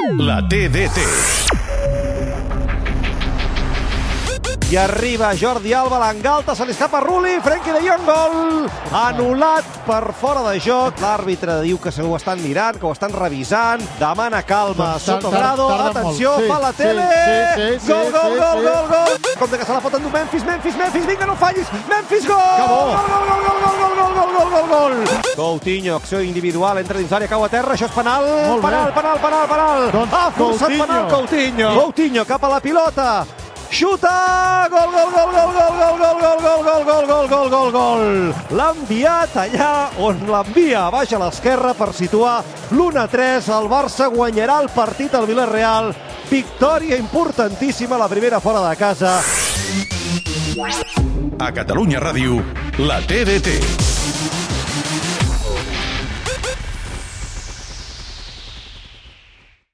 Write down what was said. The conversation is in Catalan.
La TDT. I arriba Jordi Alba, l'engalta, se li escapa Rulli, Frenkie de Jong, gol! Anul·lat per fora de joc. L'àrbitre diu que se ho estan mirant, que ho estan revisant, demana calma, Sotogrado, atenció, fa la tele, gol, gol, gol, gol, gol! Compte que se la pot endur Memphis, vinga, no fallis, Memphis, gol! Gol! Coutinho, acció individual, entra dins l'àrea, cau a terra, això és penal, penal! Ha forçat penal Coutinho! Coutinho cap a la pilota, xuta! Gol! L'ha enviat allà on l'envia, baix a l'esquerra per situar l'1-3. El Barça guanyarà el partit al Villarreal. Victòria importantíssima, la primera fora de casa. A Catalunya Ràdio, la TDT.